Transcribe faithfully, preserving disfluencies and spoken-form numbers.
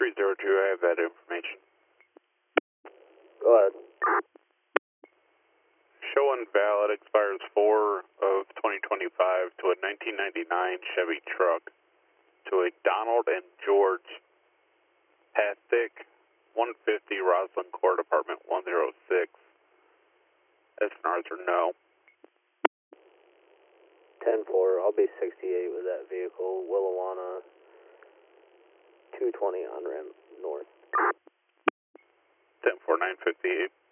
three zero two, I have that information. Go ahead. Show invalid expires four of twenty twenty-five to a nineteen ninety-nine Chevy truck to a Donald and George Pathick, one fifty Roslyn Court, apartment one oh six. S N Rs are no. ten four, I'll be sixty-eight with that vehicle, Willawanna, two twenty on ramp north. ten four, nine fifty-eight.